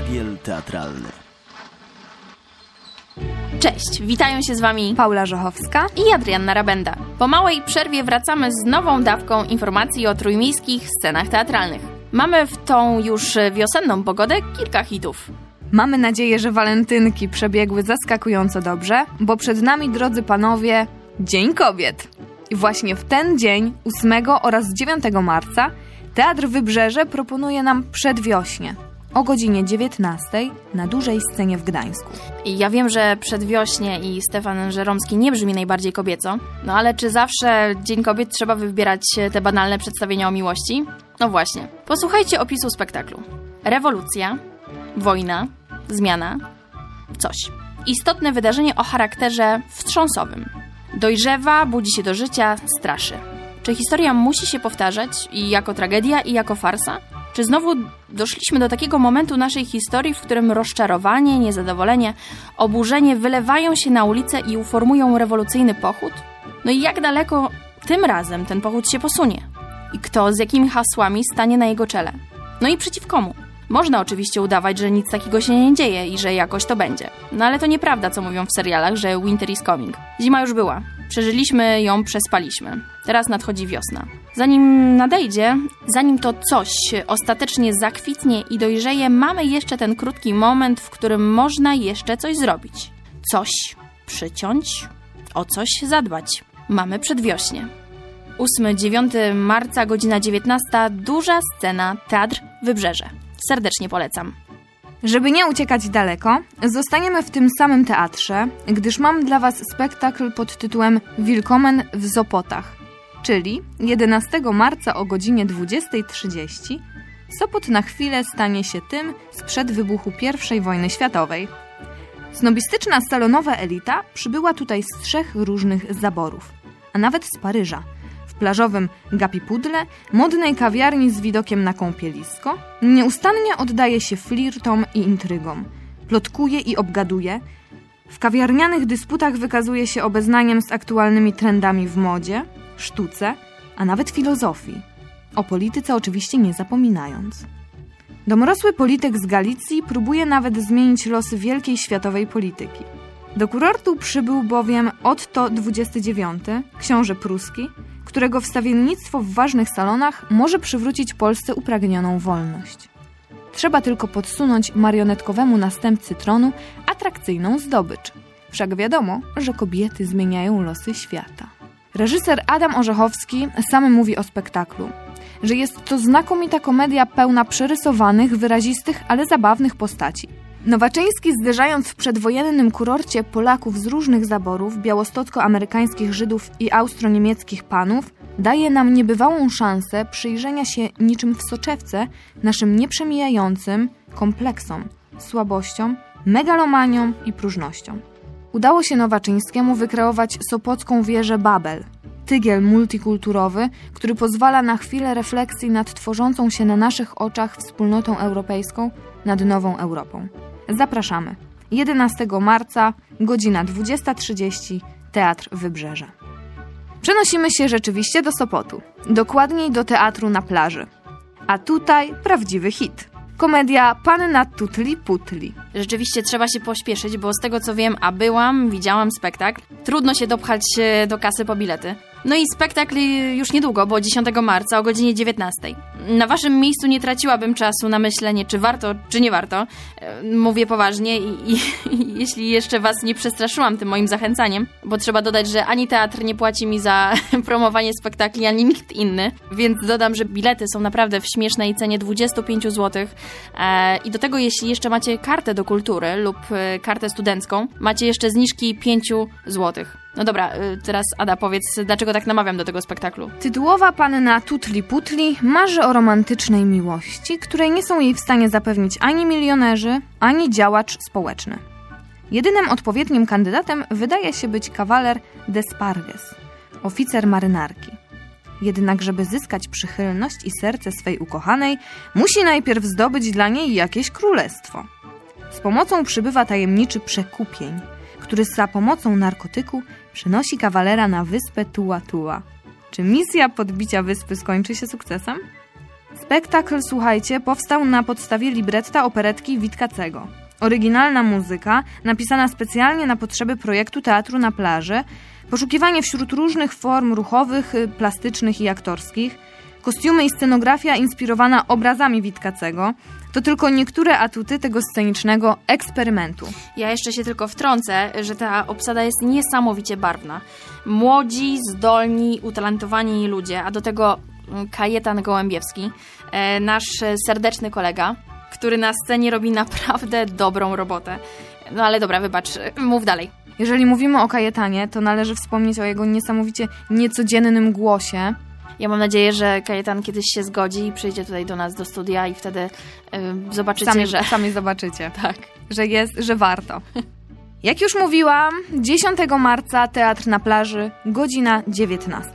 Popiel teatralny. Cześć, witają się z Wami Paula Żochowska i Adrianna Rabenda. Po małej przerwie wracamy z nową dawką informacji o trójmiejskich scenach teatralnych. Mamy w tą już wiosenną pogodę kilka hitów. Mamy nadzieję, że walentynki przebiegły zaskakująco dobrze, bo przed nami, drodzy panowie, Dzień Kobiet. I właśnie w ten dzień, 8 oraz 9 marca, Teatr Wybrzeże proponuje nam przedwiośnie o godzinie 19 na dużej scenie w Gdańsku. I ja wiem, że Przedwiośnie i Stefan Żeromski nie brzmi najbardziej kobieco, no ale czy zawsze Dzień Kobiet trzeba wybierać te banalne przedstawienia o miłości? No właśnie. Posłuchajcie opisu spektaklu. Rewolucja, wojna, zmiana, coś. Istotne wydarzenie o charakterze wstrząsowym. Dojrzewa, budzi się do życia, straszy. Czy historia musi się powtarzać i jako tragedia, i jako farsa? Czy znowu doszliśmy do takiego momentu naszej historii, w którym rozczarowanie, niezadowolenie, oburzenie wylewają się na ulicę i uformują rewolucyjny pochód? No i jak daleko tym razem ten pochód się posunie? I kto z jakimi hasłami stanie na jego czele? No i przeciw komu? Można oczywiście udawać, że nic takiego się nie dzieje i że jakoś to będzie. No ale to nieprawda, co mówią w serialach, że winter is coming. Zima już była. Przeżyliśmy ją, przespaliśmy. Teraz nadchodzi wiosna. Zanim nadejdzie, zanim to coś ostatecznie zakwitnie i dojrzeje, mamy jeszcze ten krótki moment, w którym można jeszcze coś zrobić. Coś przyciąć, o coś zadbać. Mamy przedwiośnie. 8-9 marca, godzina 19, duża scena, Teatr Wybrzeże. Serdecznie polecam. Żeby nie uciekać daleko, zostaniemy w tym samym teatrze, gdyż mam dla Was spektakl pod tytułem Willkommen w Sopotach, czyli 11 marca o godzinie 20:30 Sopot na chwilę stanie się tym sprzed wybuchu I wojny światowej. Snobistyczna salonowa elita przybyła tutaj z 3 różnych zaborów, a nawet z Paryża. W plażowym Gapipudle, modnej kawiarni z widokiem na kąpielisko, nieustannie oddaje się flirtom i intrygom. Plotkuje i obgaduje. W kawiarnianych dysputach wykazuje się obeznaniem z aktualnymi trendami w modzie, sztuce, a nawet filozofii. O polityce oczywiście nie zapominając. Domorosły polityk z Galicji próbuje nawet zmienić losy wielkiej światowej polityki. Do kurortu przybył bowiem Otto XXIX, książę pruski, którego wstawiennictwo w ważnych salonach może przywrócić Polsce upragnioną wolność. Trzeba tylko podsunąć marionetkowemu następcy tronu atrakcyjną zdobycz. Wszak wiadomo, że kobiety zmieniają losy świata. Reżyser Adam Orzechowski sam mówi o spektaklu, że jest to znakomita komedia pełna przerysowanych, wyrazistych, ale zabawnych postaci. Nowaczyński, zderzając w przedwojennym kurorcie Polaków z różnych zaborów, białostocko-amerykańskich Żydów i austro-niemieckich panów, daje nam niebywałą szansę przyjrzenia się niczym w soczewce naszym nieprzemijającym kompleksom, słabościom, megalomaniom i próżnością. Udało się Nowaczyńskiemu wykreować sopocką wieżę Babel, tygiel multikulturowy, który pozwala na chwilę refleksji nad tworzącą się na naszych oczach wspólnotą europejską, nad nową Europą. Zapraszamy. 11 marca, godzina 20:30, Teatr Wybrzeże. Przenosimy się rzeczywiście do Sopotu, dokładniej do teatru na plaży. A tutaj prawdziwy hit. Komedia Panna Tutli Putli. Rzeczywiście trzeba się pośpieszyć, bo z tego co wiem, a widziałam spektakl, trudno się dopchać do kasy po bilety. No i spektakl już niedługo, bo 10 marca o godzinie 19. Na waszym miejscu nie traciłabym czasu na myślenie, czy warto, czy nie warto. Mówię poważnie i jeśli jeszcze was nie przestraszyłam tym moim zachęcaniem, bo trzeba dodać, że ani teatr nie płaci mi za promowanie spektakli, ani nikt inny, więc dodam, że bilety są naprawdę w śmiesznej cenie 25 zł. I do tego, jeśli jeszcze macie kartę do kultury lub kartę studencką, macie jeszcze zniżki 5 zł. No dobra, teraz Ada, powiedz, dlaczego tak namawiam do tego spektaklu? Tytułowa panna Tutli Putli marzy o romantycznej miłości, której nie są jej w stanie zapewnić ani milionerzy, ani działacz społeczny. Jedynym odpowiednim kandydatem wydaje się być kawaler Desparges, oficer marynarki. Jednak żeby zyskać przychylność i serce swej ukochanej, musi najpierw zdobyć dla niej jakieś królestwo. Z pomocą przybywa tajemniczy przekupień, który za pomocą narkotyku przenosi kawalera na wyspę Tua Tua. Czy misja podbicia wyspy skończy się sukcesem? Spektakl, słuchajcie, powstał na podstawie libretta operetki Witkacego. Oryginalna muzyka, napisana specjalnie na potrzeby projektu Teatru na plaży, poszukiwanie wśród różnych form ruchowych, plastycznych i aktorskich, kostiumy i scenografia inspirowana obrazami Witkacego, to tylko niektóre atuty tego scenicznego eksperymentu. Ja jeszcze się tylko wtrącę, że ta obsada jest niesamowicie barwna. Młodzi, zdolni, utalentowani ludzie, a do tego Kajetan Gołębiewski, nasz serdeczny kolega, który na scenie robi naprawdę dobrą robotę. No ale dobra, wybacz, mów dalej. Jeżeli mówimy o Kajetanie, to należy wspomnieć o jego niesamowicie niecodziennym głosie. Ja mam nadzieję, że Kajetan kiedyś się zgodzi i przyjdzie tutaj do nas do studia i wtedy zobaczycie, Sami zobaczycie, tak, że warto. Jak już mówiłam, 10 marca Teatr na plaży, godzina 19.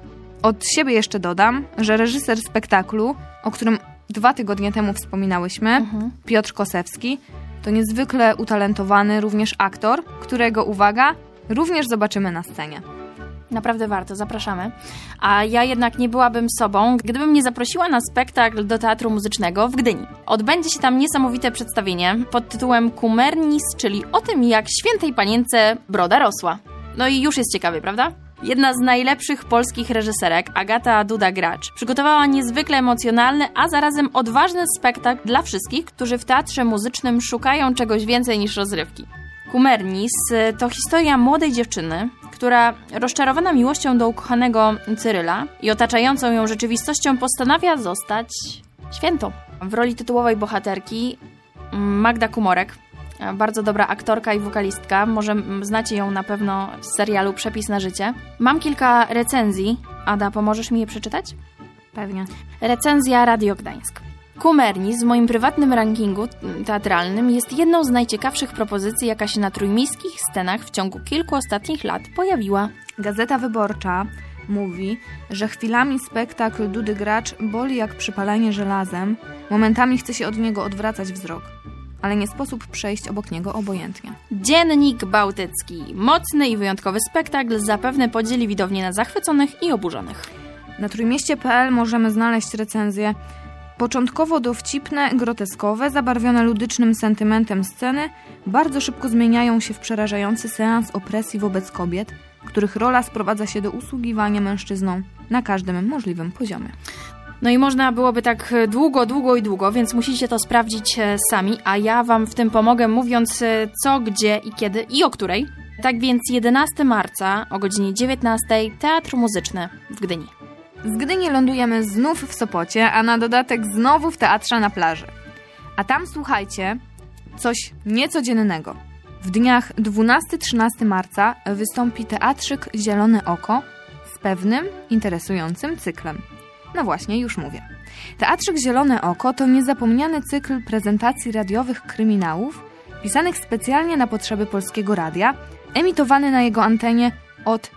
Od siebie jeszcze dodam, że reżyser spektaklu, o którym 2 tygodnie temu wspominałyśmy, Piotr Kosewski, to niezwykle utalentowany również aktor, którego, uwaga, również zobaczymy na scenie. Naprawdę warto, zapraszamy. A ja jednak nie byłabym sobą, gdybym nie zaprosiła na spektakl do Teatru Muzycznego w Gdyni. Odbędzie się tam niesamowite przedstawienie pod tytułem Kumernis, czyli o tym, jak świętej panience broda rosła. No i już jest ciekawie, prawda? Jedna z najlepszych polskich reżyserek, Agata Duda-Gracz, przygotowała niezwykle emocjonalny, a zarazem odważny spektakl dla wszystkich, którzy w teatrze muzycznym szukają czegoś więcej niż rozrywki. Kumernis to historia młodej dziewczyny, która rozczarowana miłością do ukochanego Cyryla i otaczającą ją rzeczywistością postanawia zostać świętą. W roli tytułowej bohaterki Magda Kumorek, bardzo dobra aktorka i wokalistka, może znacie ją na pewno z serialu Przepis na życie. Mam kilka recenzji. Ada, pomożesz mi je przeczytać? Pewnie. Recenzja Radio Gdańsk. Kumernis w moim prywatnym rankingu teatralnym jest jedną z najciekawszych propozycji, jaka się na trójmiejskich scenach w ciągu kilku ostatnich lat pojawiła. Gazeta Wyborcza mówi, że chwilami spektakl Dudy Gracz boli jak przypalanie żelazem, momentami chce się od niego odwracać wzrok, ale nie sposób przejść obok niego obojętnie. Dziennik Bałtycki. Mocny i wyjątkowy spektakl zapewne podzieli widownię na zachwyconych i oburzonych. Na trójmieście.pl możemy znaleźć recenzje początkowo dowcipne, groteskowe, zabarwione ludycznym sentymentem sceny, bardzo szybko zmieniają się w przerażający seans opresji wobec kobiet, których rola sprowadza się do usługiwania mężczyznom na każdym możliwym poziomie. No i można byłoby tak długo, więc musicie to sprawdzić sami, a ja wam w tym pomogę, mówiąc co, gdzie i kiedy i o której. Tak więc 11 marca o godzinie 19 Teatr Muzyczny w Gdyni. Z Gdyni lądujemy znów w Sopocie, a na dodatek znowu w Teatrze na plaży. A tam, słuchajcie, coś niecodziennego. W dniach 12-13 marca wystąpi Teatrzyk Zielone Oko z pewnym interesującym cyklem. No właśnie, już mówię. Teatrzyk Zielone Oko to niezapomniany cykl prezentacji radiowych kryminałów, pisanych specjalnie na potrzeby Polskiego Radia, emitowany na jego antenie od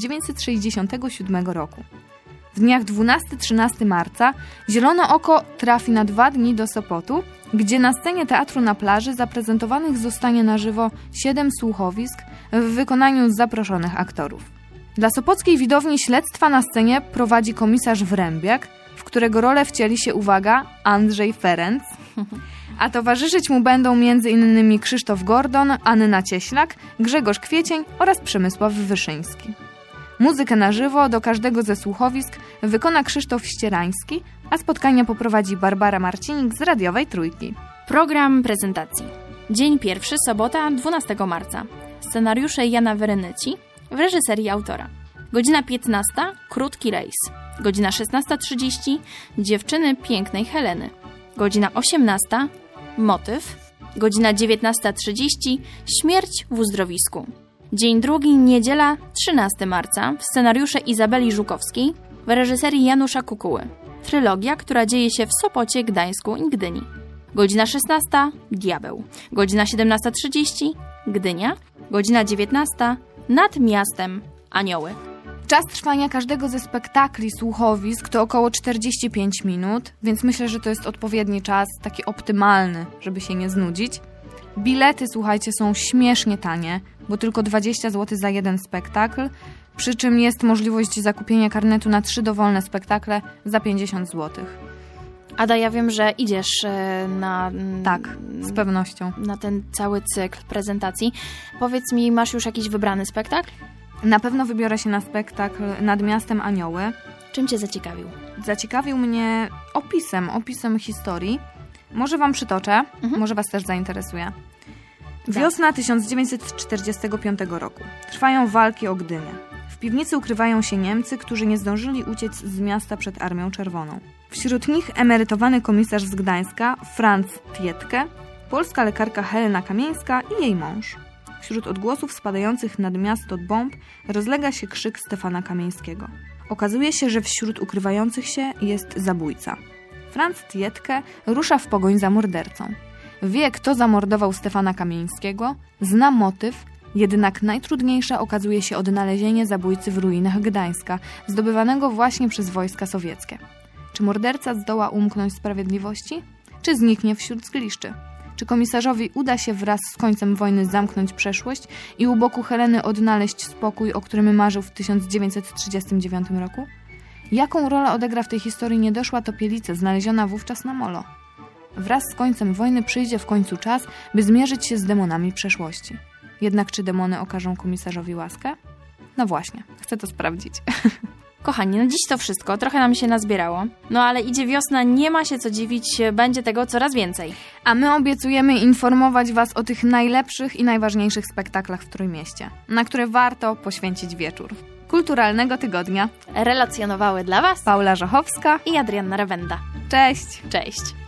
1967 roku. W dniach 12-13 marca Zielone Oko trafi na 2 dni do Sopotu, gdzie na scenie Teatru na plaży zaprezentowanych zostanie na żywo 7 słuchowisk w wykonaniu zaproszonych aktorów. Dla sopockiej widowni śledztwa na scenie prowadzi komisarz Wrębiak, w którego rolę wcieli się, uwaga, Andrzej Ferenc, a towarzyszyć mu będą m.in. Krzysztof Gordon, Anna Cieślak, Grzegorz Kwiecień oraz Przemysław Wyszyński. Muzykę na żywo do każdego ze słuchowisk wykona Krzysztof Ścierański, a spotkania poprowadzi Barbara Marcinik z Radiowej Trójki. Program prezentacji. Dzień pierwszy, sobota, 12 marca. Scenariusze Jana Werenyci w reżyserii autora. Godzina 15, krótki rejs. Godzina 16:30, Dziewczyny pięknej Heleny. Godzina 18, motyw. Godzina 19:30, Śmierć w uzdrowisku. Dzień drugi, niedziela, 13 marca, scenariusze Izabeli Żukowskiej w reżyserii Janusza Kukuły. Trylogia, która dzieje się w Sopocie, Gdańsku i Gdyni. Godzina 16, Diabeł. Godzina 17:30, Gdynia. Godzina 19, Nad miastem, Anioły. Czas trwania każdego ze spektakli słuchowisk to około 45 minut, więc myślę, że to jest odpowiedni czas, taki optymalny, żeby się nie znudzić. Bilety, słuchajcie, są śmiesznie tanie, bo tylko 20 zł za jeden spektakl, przy czym jest możliwość zakupienia karnetu na 3 dowolne spektakle za 50 zł. Ada, ja wiem, że idziesz na... Tak, z pewnością. Na ten cały cykl prezentacji. Powiedz mi, masz już jakiś wybrany spektakl? Na pewno wybiorę się na spektakl Nad miastem anioły. Czym cię zaciekawił? Zaciekawił mnie opisem historii. Może wam przytoczę, może was też zainteresuje. Wiosna 1945 roku. Trwają walki o Gdynię. W piwnicy ukrywają się Niemcy, którzy nie zdążyli uciec z miasta przed Armią Czerwoną. Wśród nich emerytowany komisarz z Gdańska, Franz Tietke, polska lekarka Helena Kamieńska i jej mąż. Wśród odgłosów spadających nad miasto od bomb rozlega się krzyk Stefana Kamieńskiego. Okazuje się, że wśród ukrywających się jest zabójca. Franz Tietke rusza w pogoń za mordercą. Wie, kto zamordował Stefana Kamieńskiego, zna motyw, jednak najtrudniejsze okazuje się odnalezienie zabójcy w ruinach Gdańska, zdobywanego właśnie przez wojska sowieckie. Czy morderca zdoła umknąć sprawiedliwości? Czy zniknie wśród zgliszczy? Czy komisarzowi uda się wraz z końcem wojny zamknąć przeszłość i u boku Heleny odnaleźć spokój, o którym marzył w 1939 roku? Jaką rolę odegra w tej historii niedoszła topielica znaleziona wówczas na molo? Wraz z końcem wojny przyjdzie w końcu czas, by zmierzyć się z demonami przeszłości. Jednak czy demony okażą komisarzowi łaskę? No właśnie, chcę to sprawdzić. Kochani, no dziś to wszystko, trochę nam się nazbierało. No ale idzie wiosna, nie ma się co dziwić, będzie tego coraz więcej. A my obiecujemy informować was o tych najlepszych i najważniejszych spektaklach w Trójmieście, na które warto poświęcić wieczór. Kulturalnego tygodnia relacjonowały dla was Paula Żochowska i Adrianna Rewenda. Cześć! Cześć!